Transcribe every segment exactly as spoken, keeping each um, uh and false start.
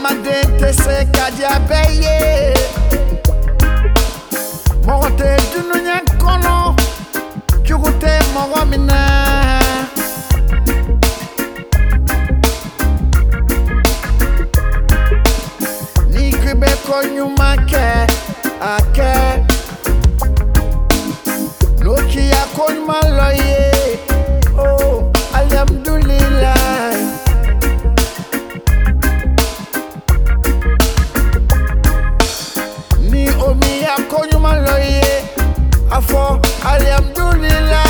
Amadente se kadia beye Mogote dununya kono Chugute mogomina Nikribe konyuma ke ake Noki ya konyuma loye Oh, alhamdulillah Ni omi ya konyuma loye Afo, alhamdulillah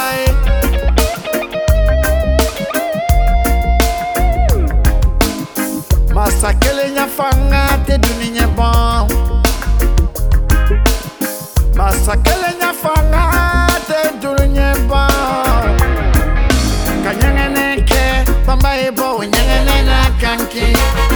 Masakele nya fanga te duninya bon Masakele nya fanga te duninya bon Kanyangene ke bamba ebo nyangene na kanki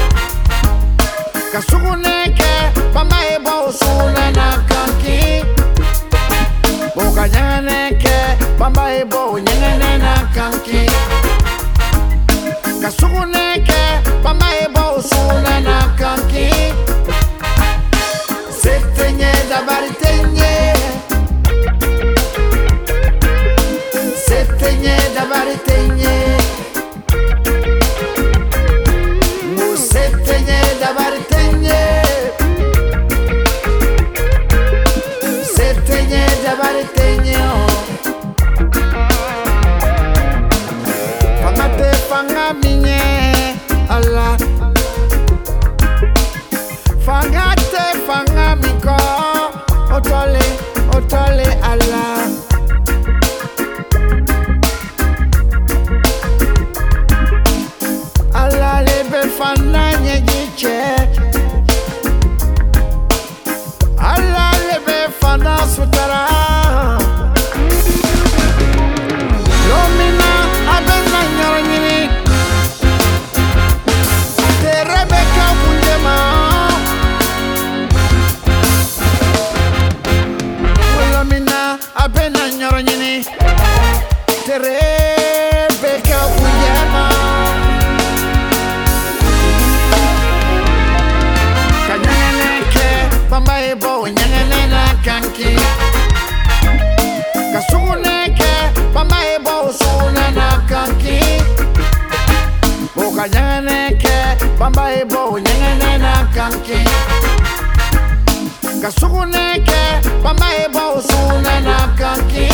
Kasugune ke bamba ebo suna na kanki Kanyangene ke bamba ebo nyangene na kanki Kasugune ke bamba ebo suna na kanki Setenye da baritenye Setenye da baritenye Mu setenye da baritenye Setenye da baritenye Fangate fanga minye Allah Fangate fanga miko Otole, otole Allah Allah lebe fana nyegiche Allah lebe fana sutara Lomina abena nyaranyini Terebeka kunjema Lomina abena nyaranyini Terebeka kunjema Bamba ebo nyangene na kanki Kasugune ke bamba ebo suna na kanki Boka nyangene ke bamba ebo nyangene na kanki Kasugune ke bamba ebo suna na kanki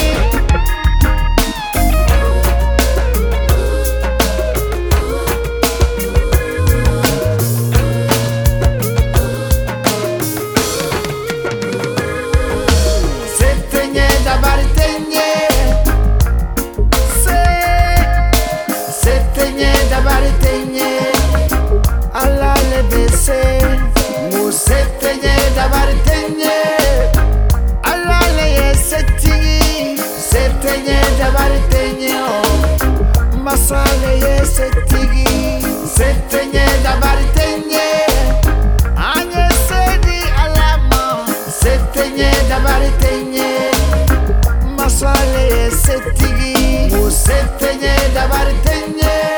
Allah le bese Mu setenye da baritenye Allah le yeseti Setenye da baritenye Masa le yeseti Setenye da baritenye Anye sedi alama Setenye da baritenye Masa le yeseti Mu setenye da baritenye